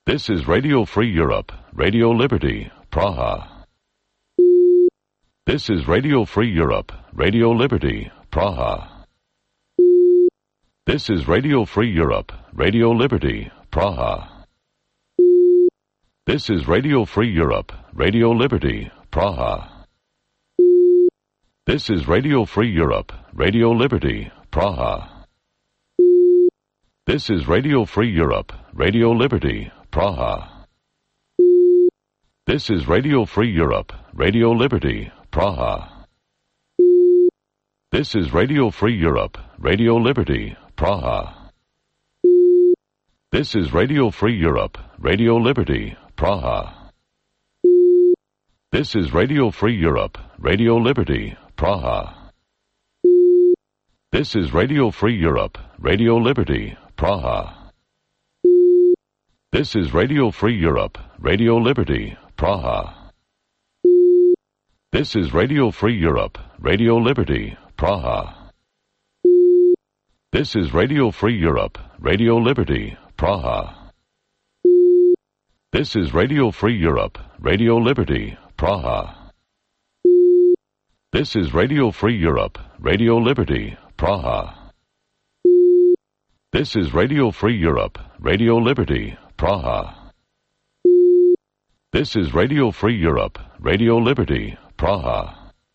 This is Radio Free Europe, Radio Liberty, Praha. This is Radio Free Europe, Radio Liberty, Praha. This is Radio Free Europe, Radio Liberty, Praha. This is Radio Free Europe, Radio Liberty, Praha. This is Radio Free Europe, Radio Liberty, Praha. This is Radio Free Europe, Radio Liberty, Praha. This is Radio Free Europe, Radio Liberty, Praha. This is Radio Free Europe, Radio Liberty, Praha. This is Radio Free Europe, Radio Liberty, Praha. This is Radio Free Europe, Radio Liberty, Praha. This is Radio Free Europe, Radio Liberty, Praha. This is Radio Free Europe, Radio Liberty, Praha. This is Radio Free Europe, Radio Liberty, Praha. This is Radio Free Europe, Radio Liberty, Praha. This is Radio Free Europe, Radio Liberty, Praha. This is Radio Free Europe, Radio Liberty, Praha. This is Radio Free Europe, Radio Liberty, Praha. This is Radio Free Europe, Radio Liberty, Praha.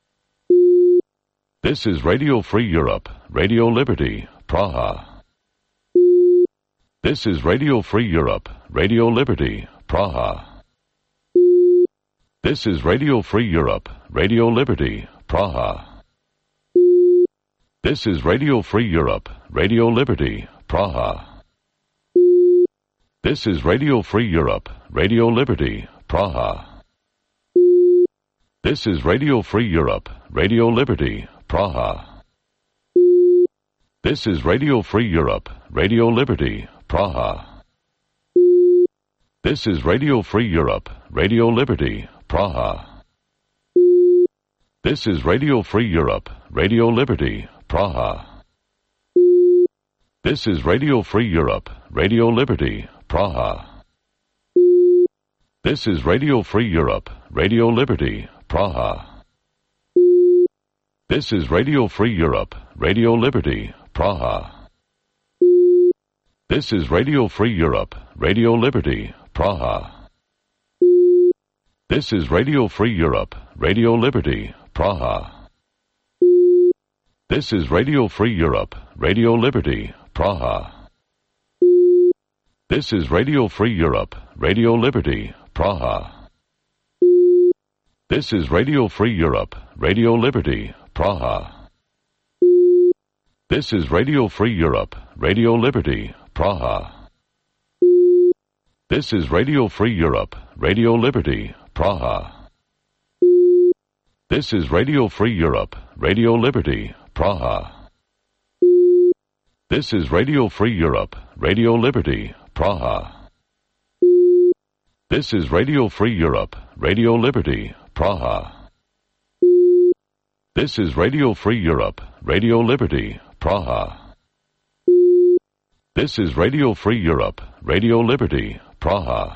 This is Radio Free Europe, Radio Liberty, Praha. This is Radio Free Europe, Radio Liberty, Praha. This is Radio Free Europe, Radio Liberty, Praha. This is Radio Free Europe, Radio Liberty, Praha. This is Radio Free Europe, Radio Liberty, Praha. This is Radio Free Europe, Radio Liberty, Praha. This is Radio Free Europe, Radio Liberty, Praha. This is Radio Free Europe, Radio Liberty, Praha. This is Radio Free Europe, Radio Liberty, Praha. This is Radio Free Europe, Radio Liberty, Praha. This is Radio Free Europe, Radio Liberty, Praha. This is Radio Free Europe, Radio Liberty, Praha. This is Radio Free Europe, Radio Liberty, Praha. This is Radio Free Europe, Radio Liberty, Praha. This is Radio Free Europe, Radio Liberty, Praha. This is Radio Free Europe, Radio Liberty, Praha. This is Radio Free Europe, Radio Liberty, Praha. This is Radio Free Europe, Radio Liberty, Praha. This is Radio Free Europe, Radio Liberty, Praha. This is Radio Free Europe, Radio Liberty, Praha. This is Radio Free Europe, Radio Liberty, Praha. This is Radio Free Europe, Radio Liberty, Praha. This is Radio Free Europe, Radio Liberty, Praha. This is Radio Free Europe, Radio Liberty, Praha.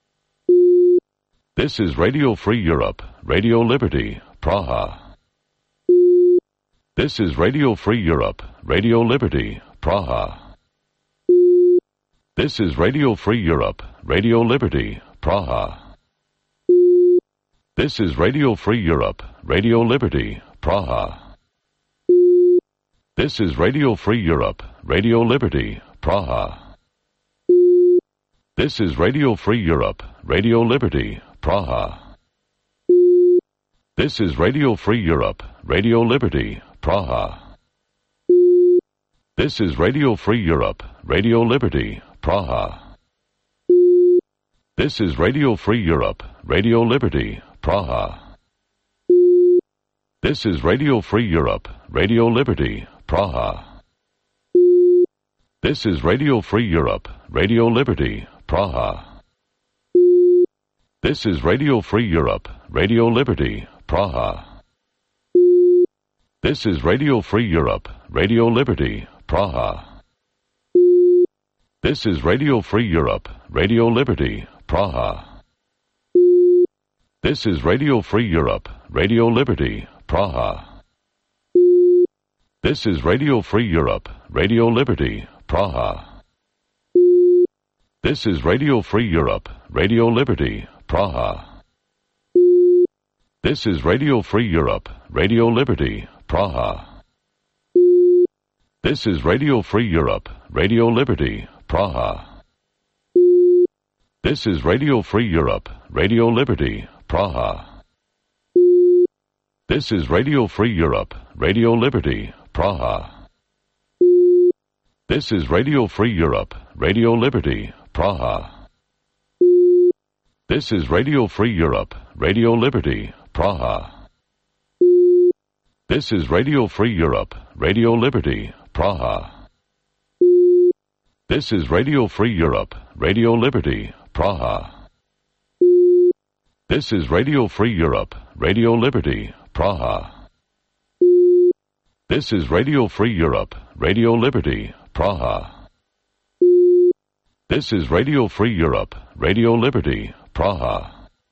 This is Radio Free Europe, Radio Liberty, Praha. This is Radio Free Europe, Radio Liberty, Praha. This is Radio Free Europe, Radio Liberty, Praha. This is Radio Free Europe, Radio Liberty, Praha. This is Radio Free Europe, Radio Liberty, Praha. This is Radio Free Europe, Radio Liberty, Praha. This is Radio Free Europe, Radio Liberty, Praha. This is Radio Free Europe, Radio Liberty, Praha. This is Radio Free Europe, Radio Liberty, Praha. This is Radio Free Europe, Radio Liberty, Praha. This is Radio Free Europe, Radio Liberty, Praha. This is Radio Free Europe, Radio Liberty, Praha. This is Radio Free Europe, Radio Liberty, Praha. This is Radio Free Europe, Radio Liberty, Praha. This is Radio Free Europe, Radio Liberty, Praha. This is Radio Free Europe, Radio Liberty, Praha. This is Radio Free Europe, Radio Liberty, Praha. This is Radio Free Europe, Radio Liberty, Praha. This is Radio Free Europe, Radio Liberty, Praha. This is Radio Free Europe, Radio Liberty, Praha. This is Radio Free Europe, Radio Liberty, Praha. This is Radio Free Europe, Radio Liberty, Praha. This is Radio Free Europe, Radio Liberty, Praha. This is Radio Free Europe, Radio Liberty, Praha. This is Radio Free Europe, Radio Liberty, Praha. This is Radio Free Europe, Radio Liberty, Praha. This is Radio Free Europe, Radio Liberty, Praha. This is Radio Free Europe, Radio Liberty, Praha.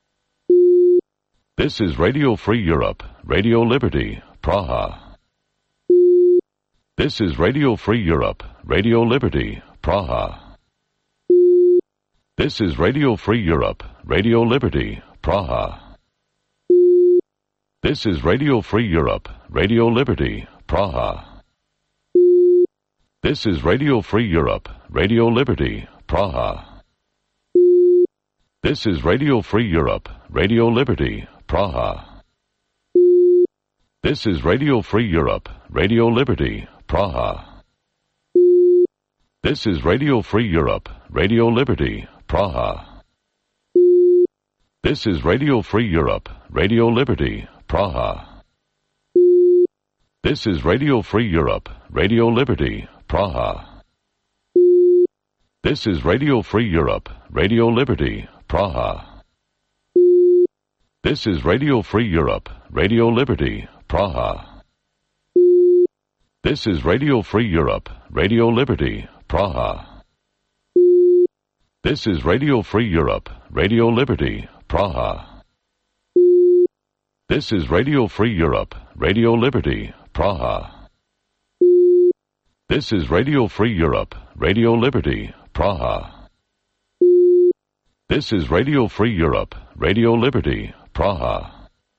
This is Radio Free Europe, Radio Liberty, Praha. This is Radio Free Europe, Radio Liberty, Praha. This is Radio Free Europe, Radio Liberty, Praha. This is Radio Free Europe, Radio Liberty, Praha. This is Radio Free Europe, Radio Liberty, Praha. This is Radio Free Europe, Radio Liberty, Praha. This is Radio Free Europe, Radio Liberty, Praha. This is Radio Free Europe, Radio Liberty, Praha. This is Radio Free Europe, Radio Liberty, Praha. This is Radio Free Europe, Radio Liberty, Praha. This is Radio Free Europe, Radio Liberty, Praha. This is Radio Free Europe, Radio Liberty, Praha. This is Radio Free Europe, Radio Liberty, Praha. This is Radio Free Europe, Radio Liberty, Praha. This is Radio Free Europe, Radio Liberty, Praha. This is Radio Free Europe, Radio Liberty, Praha. This is Radio Free Europe, Radio Liberty, Praha.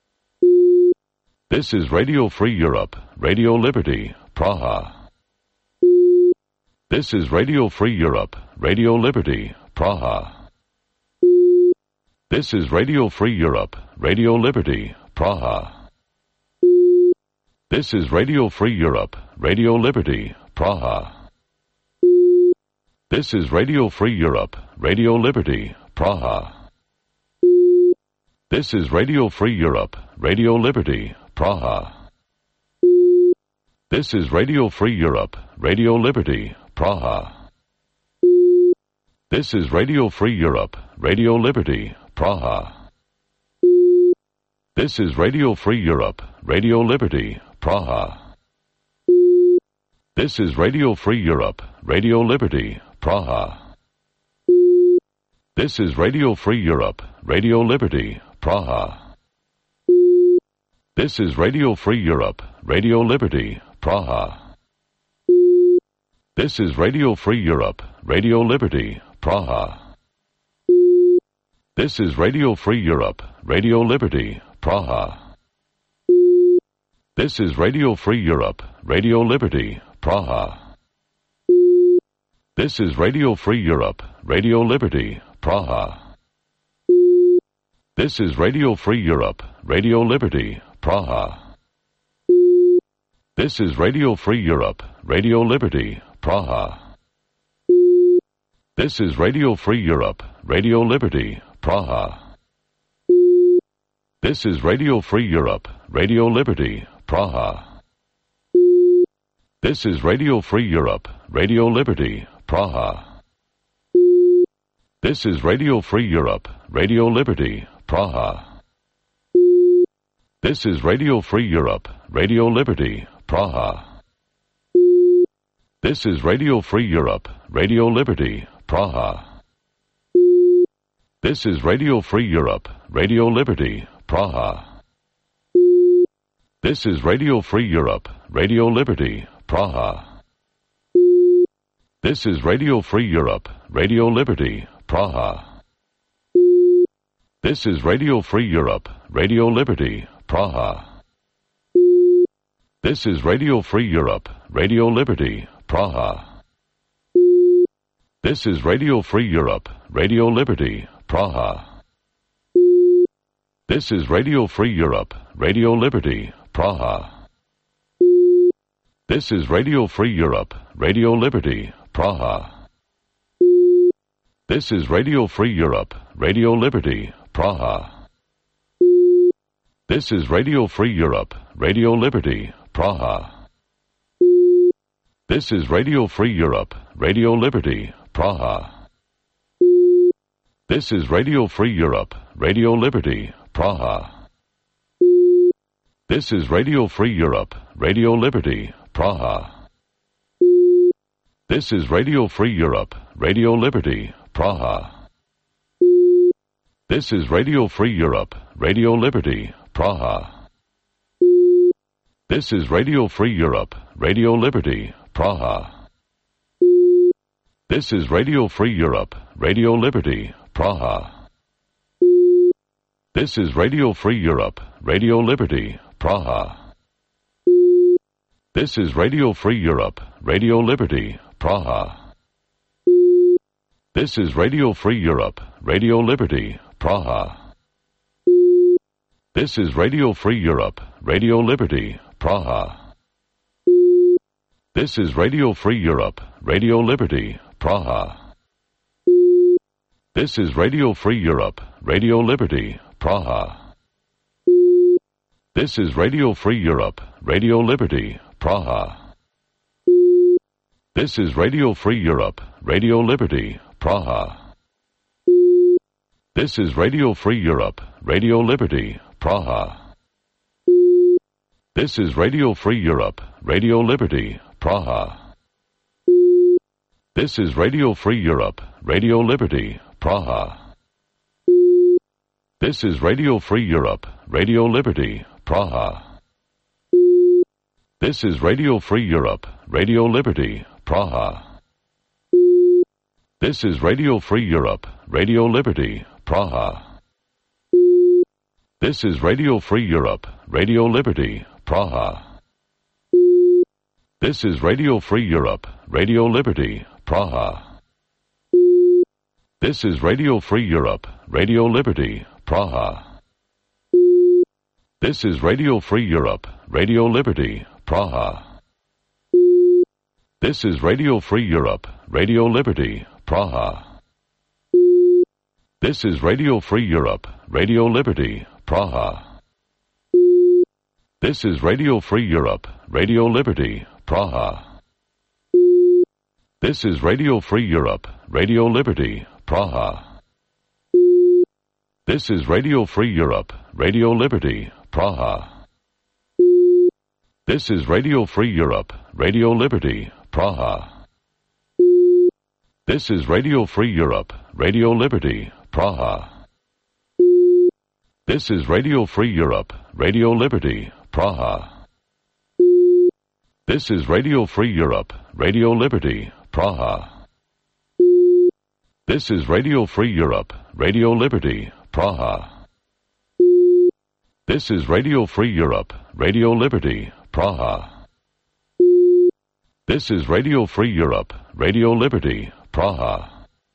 This is Radio Free Europe, Radio Liberty, Praha. This is Radio Free Europe, Radio Liberty, Praha. This is Radio Free Europe, Radio Liberty, Praha. This is Radio Free Europe, Radio Liberty, Praha. This is Radio Free Europe, Radio Liberty, Praha. This is Radio Free Europe, Radio Liberty, Praha. This is Radio Free Europe, Radio Liberty, Praha. This is Radio Free Europe, Radio Liberty, Praha. This is Radio Free Europe, Radio Liberty, Praha. This is Radio Free Europe, Radio Liberty, Praha. This is Radio Free Europe, Radio Liberty, Praha. This is Radio Free Europe, Radio Liberty, Praha. This is Radio Free Europe, Radio Liberty, Praha. This is Radio Free Europe, Radio Liberty, Praha. This is Radio Free Europe, Radio Liberty, Praha. This is Radio Free Europe, Radio Liberty, Praha. This is Radio Free Europe, Radio Liberty, Praha. This is Radio Free Europe, Radio Liberty, Praha. This is Radio Free Europe, Radio Liberty, Praha. This is Radio Free Europe, Radio Liberty, Praha. This is Radio Free Europe, Radio Liberty, Praha. This is Radio Free Europe, Radio Liberty, Praha. This is Radio Free Europe, Radio Liberty, Praha. This is Radio Free Europe, Radio Liberty, Praha. This is Radio Free Europe, Radio Liberty, Praha. This is Radio Free Europe, Radio Liberty, Praha. This is Radio Free Europe, Radio Liberty, Praha. This is Radio Free Europe, Radio Liberty, Praha. This is Radio Free Europe, Radio Liberty, Praha. This is Radio Free Europe, Radio Liberty, Praha. This is Radio Free Europe, Radio Liberty, Praha. This is Radio Free Europe, Radio Liberty, Praha. This is Radio Free Europe, Radio Liberty, Praha. This is Radio Free Europe, Radio Liberty, Praha. This is Radio Free Europe, Radio Liberty, Praha. This is Radio Free Europe, Radio Liberty, Praha. This is Radio Free Europe, Radio Liberty, Praha. This is Radio Free Europe, Radio Liberty, Praha. This is Radio Free Europe, Radio Liberty, Praha. This is Radio Free Europe, Radio Liberty, Praha. This is Radio Free Europe, Radio Liberty, Praha. This is Radio Free Europe, Radio Liberty, Praha. This is Radio Free Europe, Radio Liberty, Praha. This is Radio Free Europe, Radio Liberty, Praha. This is Radio Free Europe, Radio Liberty, Praha. This is Radio Free Europe, Radio Liberty, Praha. This is Radio Free Europe, Radio Liberty, Praha. This is Radio Free Europe, Radio Liberty, Praha. This is Radio Free Europe, Radio Liberty, Praha. This is Radio Free Europe, Radio Liberty, Praha. This is Radio Free Europe, Radio Liberty, Praha. This is Radio Free Europe, Radio Liberty, Praha. This is Radio Free Europe, Radio Liberty, Praha. This is Radio Free Europe, Radio Liberty, Praha. This is Radio Free Europe, Radio Liberty, Praha. This is Radio Free Europe, Radio Liberty, Praha. This is Radio Free Europe, Radio Liberty, Praha. This is Radio Free Europe, Radio Liberty, Praha. This is Radio Free Europe, Radio Liberty, Praha. This is Radio Free Europe, Radio Liberty, Praha. This is Radio Free Europe, Radio Liberty, Praha. This is Radio Free Europe, Radio Liberty, Praha. This is Radio Free Europe, Radio Liberty, Praha. This is Radio Free Europe, Radio Liberty, Praha. This is Radio Free Europe, Radio Liberty, Praha. This is Radio Free Europe, Radio Liberty, Praha. This is Radio Free Europe, Radio Liberty, Praha. This is Radio Free Europe, Radio Liberty, Praha. This is Radio Free Europe, Radio Liberty, Praha. This is Radio Free Europe, Radio Liberty, Praha. This is Radio Free Europe, Radio Liberty, Praha.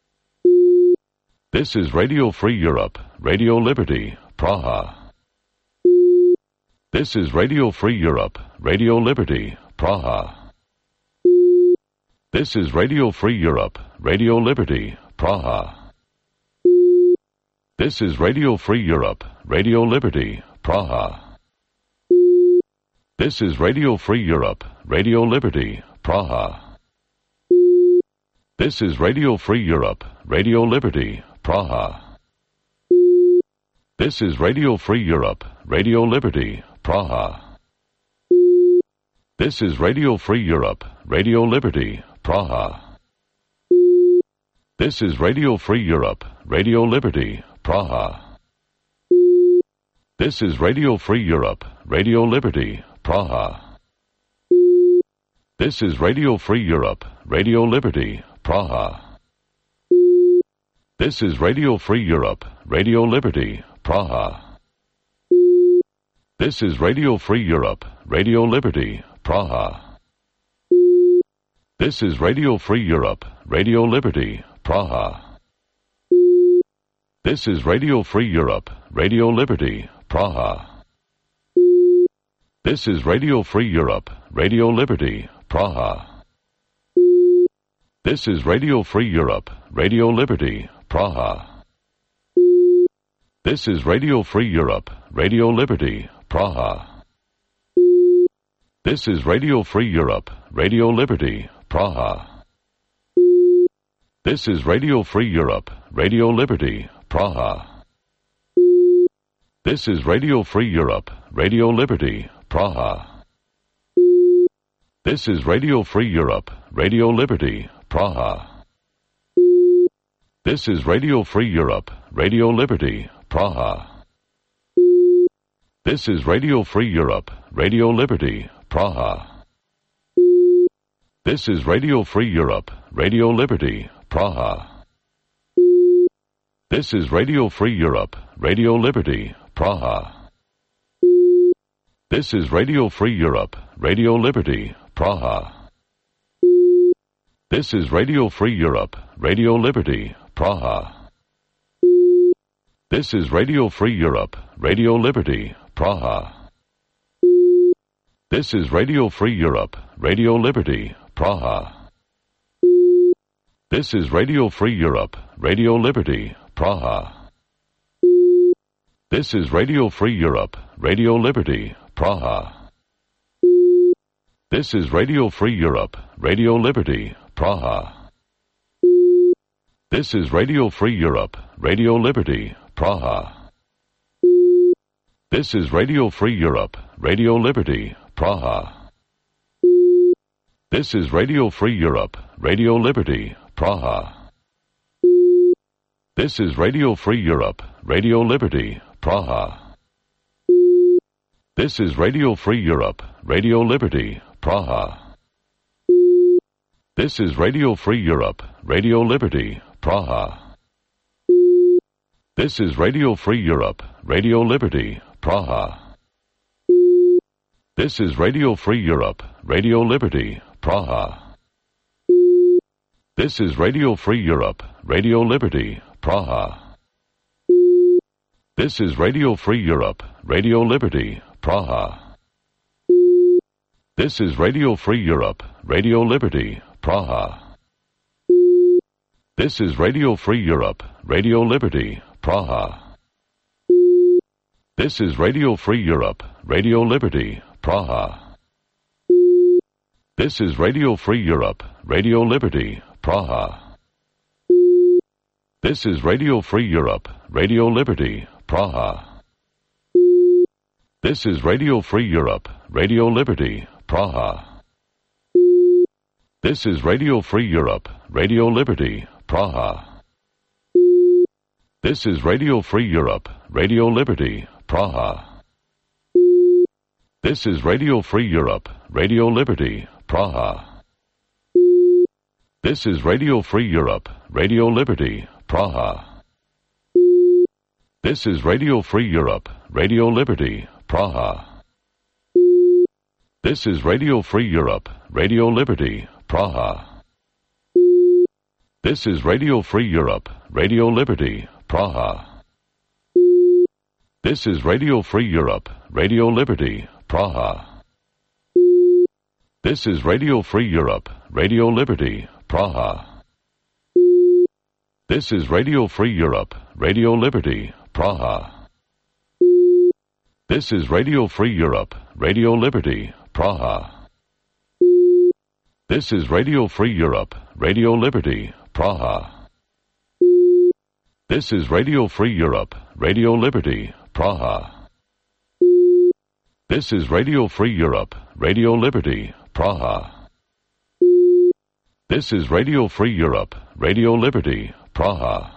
This is Radio Free Europe, Radio Liberty, Praha. This is Radio Free Europe, Radio Liberty, Praha. This is Radio Free Europe, Radio Liberty, Praha. This is Radio Free Europe, Radio Liberty, Praha. This is Radio Free Europe, Radio Liberty, Praha. This is Radio Free Europe, Radio Liberty, Praha. This is Radio Free Europe, Radio Liberty, Praha. This is Radio Free Europe, Radio Liberty, Praha. This is Radio Free Europe, Radio Liberty, Praha. This is Radio Free Europe, Radio Liberty, Praha. This is Radio Free Europe, Radio Liberty, Praha. This is Radio Free Europe, Radio Liberty, Praha. This is Radio Free Europe, Radio Liberty, Praha. This is Radio Free Europe, Radio Liberty, Praha. This is Radio Free Europe, Radio Liberty, Praha. This is Radio Free Europe, Radio Liberty, Praha. This is Radio Free Europe, Radio Liberty, Praha. This is Radio Free Europe, Radio Liberty, Praha. This is Radio Free Europe, Radio Liberty, Praha. This is Radio Free Europe, Radio Liberty, Praha. This is Radio Free Europe, Radio Liberty, Praha. This is Radio Free Europe, Radio Liberty, Praha. This is Radio Free Europe, Radio Liberty, Praha. This is Radio Free Europe, Radio Liberty, Praha. This is Radio Free Europe, Radio Liberty, Praha. This is Radio Free Europe, Radio Liberty, Praha. This is Radio Free Europe, Radio Liberty, Praha. This is Radio Free Europe, Radio Liberty, Praha. This is Radio Free Europe, Radio Liberty, Praha. This is Radio Free Europe, Radio Liberty, Praha. This is Radio Free Europe, Radio Liberty, Praha. This is Radio Free Europe, Radio Liberty, Praha. This is Radio Free Europe, Radio Liberty, Praha. This is Radio Free Europe, Radio Liberty, Praha. This is Radio Free Europe, Radio Liberty, Praha. This is Radio Free Europe, Radio Liberty, Praha. This is Radio Free Europe, Radio Liberty, Praha. This is Radio Free Europe, Radio Liberty, Praha. This is Radio Free Europe, Radio Liberty, Praha. This is Radio Free Europe, Radio Liberty, Praha. This is Radio Free Europe, Radio Liberty, Praha. This is Radio Free Europe, Radio Liberty, Praha. This is Radio Free Europe, Radio Liberty, Praha. This is Radio Free Europe, Radio Liberty, Praha. This is Radio Free Europe, Radio Liberty, Praha. This is Radio Free Europe, Radio Liberty, Praha. This is Radio Free Europe, Radio Liberty, Praha. This is Radio Free Europe, Radio Liberty, Praha. This is Radio Free Europe, Radio Liberty, Praha. This is Radio Free Europe, Radio Liberty, Praha. This is Radio Free Europe, Radio Liberty, Praha. This is Radio Free Europe, Radio Liberty, Praha. This is Radio Free Europe, Radio Liberty, Praha. This is Radio Free Europe, Radio Liberty, Praha. This is Radio Free Europe, Radio Liberty, Praha. This is Radio Free Europe, Radio Liberty, Praha. This is Radio Free Europe, Radio Liberty, Praha. This is Radio Free Europe, Radio Liberty, Praha. This is Radio Free Europe, Radio Liberty, Praha. This is Radio Free Europe, Radio Liberty, Praha. This is Radio Free Europe, Radio Liberty, Praha. This is Radio Free Europe, Radio Liberty, Praha. This is Radio Free Europe, Radio Liberty, Praha. This is Radio Free Europe, Radio Liberty, Praha.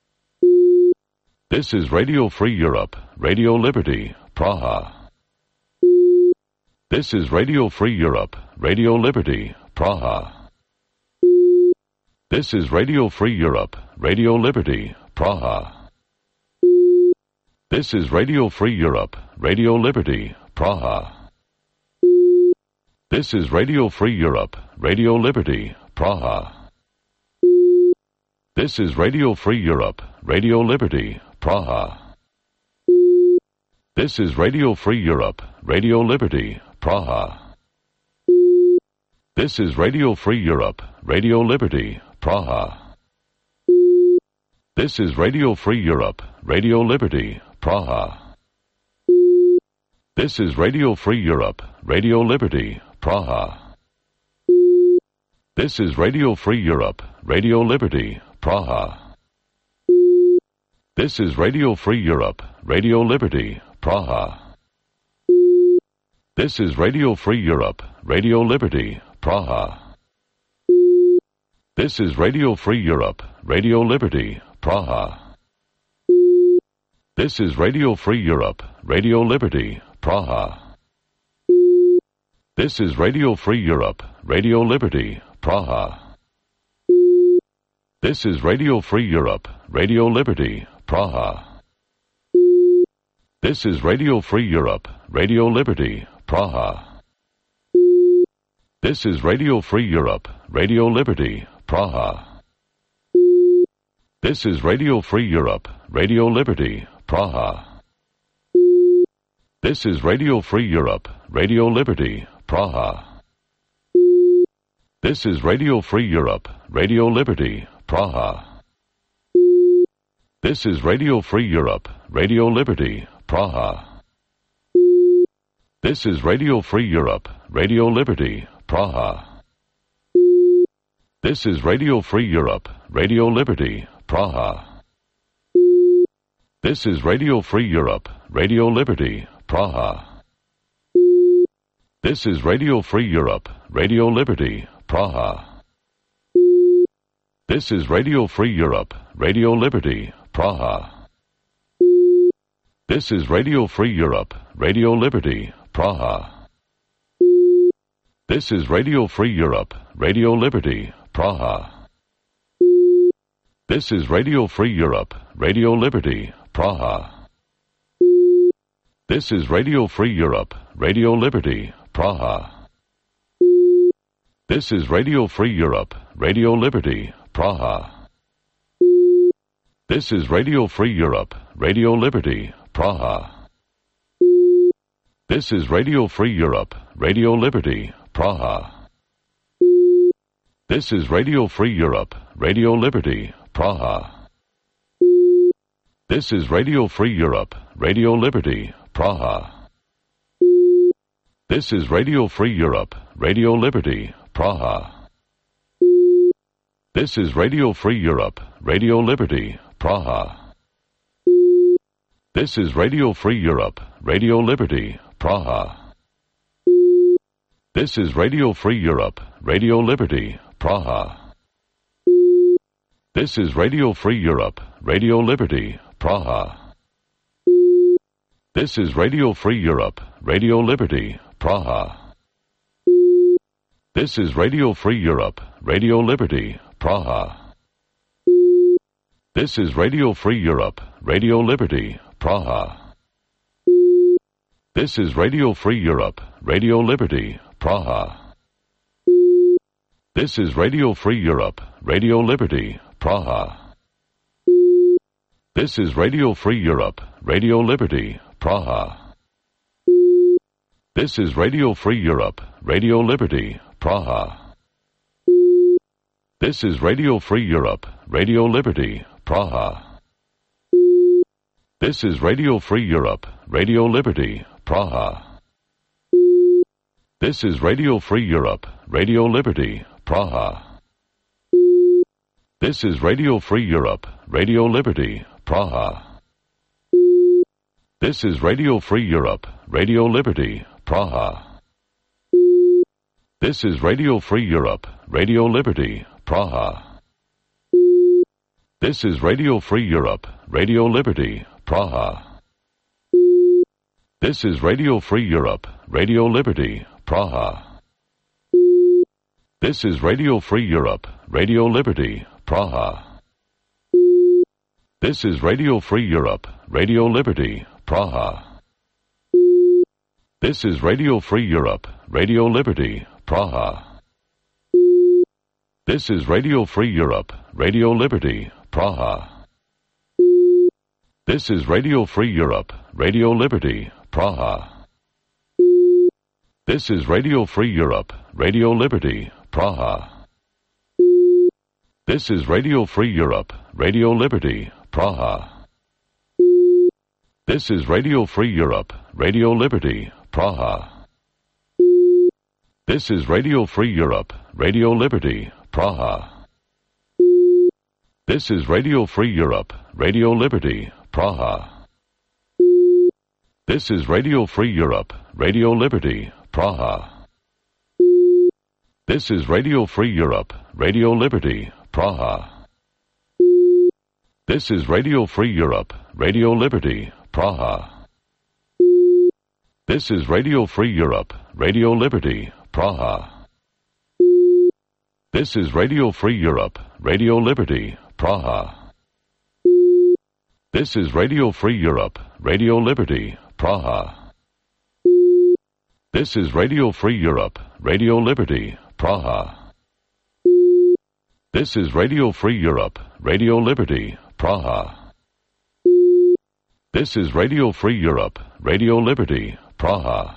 This is Radio Free Europe, Radio Liberty, Praha. This is Radio Free Europe, Radio Liberty, Praha. This is Radio Free Europe, Radio Liberty, Praha. This is Radio Free Europe, Radio Liberty, Praha. This is Radio Free Europe, Radio Liberty, Praha. This is Radio Free Europe, Radio Liberty, Praha. This is Radio Free Europe, Radio Liberty, Praha. This is Radio Free Europe, Radio Liberty, Praha. This is Radio Free Europe, Radio Liberty, Praha. This is Radio Free Europe, Radio Liberty, Praha. This is Radio Free Europe, Radio Liberty, Praha. This is Radio Free Europe, Radio Liberty, Praha. This is Radio Free Europe, Radio Liberty, Praha. This is Radio Free Europe, Radio Liberty, Praha. This is Radio Free Europe, Radio Liberty, Praha. This is Radio Free Europe, Radio Liberty, Praha. This is Radio Free Europe, Radio Liberty, Praha. This is Radio Free Europe, Radio Liberty, Praha. This is Radio Free Europe, Radio Liberty, Praha. This is Radio Free Europe, Radio Liberty, Praha. This is Radio Free Europe, Radio Liberty, Praha. This is Radio Free Europe, Radio Liberty, Praha. This is Radio Free Europe, Radio Liberty, Praha. This is Radio Free Europe, Radio Liberty, Praha. This is Radio Free Europe, Radio Liberty, Praha. This is Radio Free Europe, Radio Liberty, Praha. This is Radio Free Europe, Radio Liberty, Praha. This is Radio Free Europe, Radio Liberty, Praha. This is Radio Free Europe, Radio Liberty, Praha. This is Radio Free Europe, Radio Liberty, Praha. This is Radio Free Europe, Radio Liberty, Praha. This is Radio Free Europe, Radio Liberty, Praha. This is Radio Free Europe, Radio Liberty, Praha. This is Radio Free Europe, Radio Liberty, Praha. This is Radio Free Europe, Radio Liberty, Praha. This is Radio Free Europe, Radio Liberty, Praha. This is Radio Free Europe, Radio Liberty, Praha. This is Radio Free Europe, Radio Liberty, Praha. This is Radio Free Europe, Radio Liberty, Praha. This is Radio Free Europe, Radio Liberty, Praha. This is Radio Free Europe, Radio Liberty, Praha. This is Radio Free Europe, Radio Liberty, Praha. This is Radio Free Europe, Radio Liberty, Praha. This is Radio Free Europe, Radio Liberty, Praha. This is Radio Free Europe, Radio Liberty, Praha. This is Radio Free Europe, Radio Liberty, Praha. This is Radio Free Europe, Radio Liberty, Praha. This is Radio Free Europe, Radio Liberty, Praha. This is Radio Free Europe, Radio Liberty, Praha. This is Radio Free Europe, Radio Liberty, Praha. This is Radio Free Europe, Radio Liberty, Praha. This is Radio Free Europe, Radio Liberty, Praha. This is Radio Free Europe, Radio Liberty, Praha. This is Radio Free Europe, Radio Liberty, Praha. This is Radio Free Europe, Radio Liberty, Praha. This is Radio Free Europe, Radio Liberty, Praha. This is Radio Free Europe, Radio Liberty, Praha. This is Radio Free Europe, Radio Liberty, Praha. This is Radio Free Europe, Radio Liberty, Praha. This is Radio Free Europe, Radio Liberty, Praha. This is Radio Free Europe, Radio Liberty, Praha. This is Radio Free Europe, Radio Liberty, Praha. This is Radio Free Europe, Radio Liberty, Praha. This is Radio Free Europe, Radio Liberty, Praha. This is Radio Free Europe, Radio Liberty, Praha. This is Radio Free Europe, Radio Liberty, Praha. This is Radio Free Europe, Radio Liberty, Praha. This is Radio Free Europe, Radio Liberty, Praha. This is Radio Free Europe, Radio Liberty, Praha. This is Radio Free Europe, Radio Liberty, Praha. This is Radio Free Europe, Radio Liberty, Praha. This is Radio Free Europe, Radio Liberty, Praha. This is Radio Free Europe, Radio Liberty, Praha. This is Radio Free Europe, Radio Liberty, Praha. This is Radio Free Europe, Radio Liberty, Praha. This is Radio Free Europe, Radio Liberty, Praha.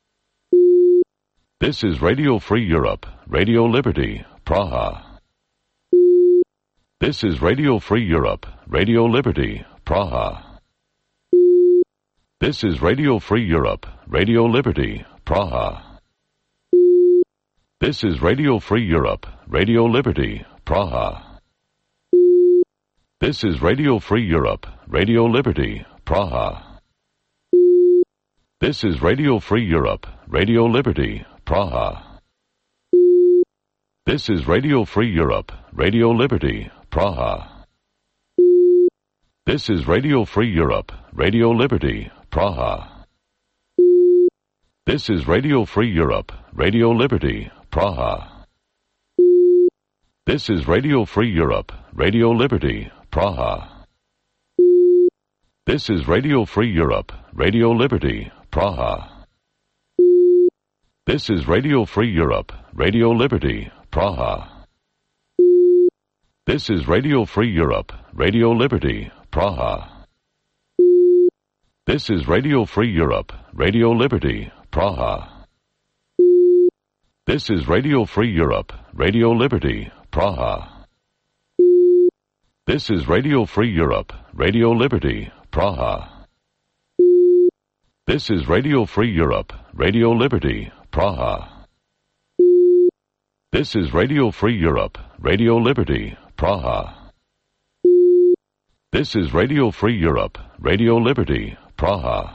This is Radio Free Europe, Radio Liberty, Praha. This is Radio Free Europe, Radio Liberty, Praha. This is Radio Free Europe, Radio Liberty, Praha. This is Radio Free Europe, Radio Liberty, Praha. This is Radio Free Europe, Radio Liberty, Praha. This is Radio Free Europe, Radio Liberty, Praha. This is Radio Free Europe, Radio Liberty, Praha. This is Radio Free Europe, Radio Liberty, Praha. This is Radio Free Europe, Radio Liberty, Praha. This is Radio Free Europe, Radio Liberty, Praha. This is Radio Free Europe, Radio Liberty, Praha. This is Radio Free Europe, Radio Liberty, Praha. This is Radio Free Europe, Radio Liberty, Praha. This is Radio Free Europe, Radio Liberty, Praha. This is Radio Free Europe, Radio Liberty, Praha. This is Radio Free Europe, Radio Liberty, Praha. This is Radio Free Europe, Radio Liberty, Praha. This is Radio Free Europe, Radio Liberty, Praha. This is Radio Free Europe, Radio Liberty, Praha.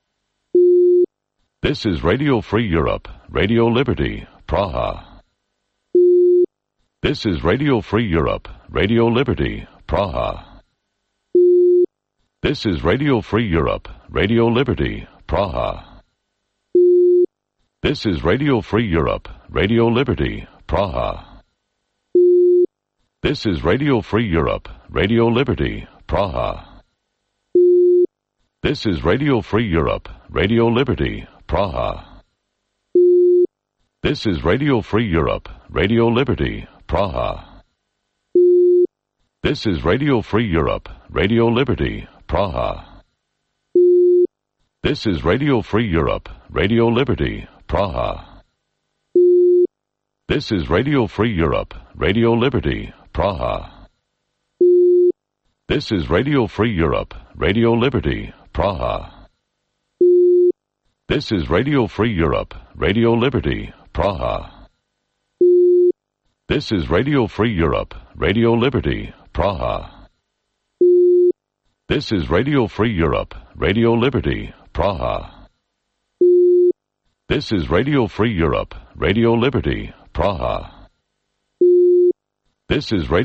This is Radio Free Europe, Radio Liberty, Praha. This is Radio Free Europe, Radio Liberty, Praha. This is Radio Free Europe, Radio Liberty, Praha. This is Radio Free Europe, Radio Liberty, Praha. This is Radio Free Europe, Radio Liberty, Praha. This is Radio Free Europe, Radio Liberty, Praha. This is Radio Free Europe, Radio Liberty, Praha. This is Radio Free Europe, Radio Liberty, Praha. This is Radio Free Europe, Radio Liberty, Praha. This is Radio Free Europe, Radio Liberty, Praha. This is Radio Free Europe, Radio Liberty, Praha. This is Radio Free Europe, Radio Liberty, Praha. This is Radio Free Europe, Radio Liberty, Praha. This is Radio Free Europe, Radio Liberty, Praha. This is Radio Free Europe, Radio Liberty, Praha. This is Radio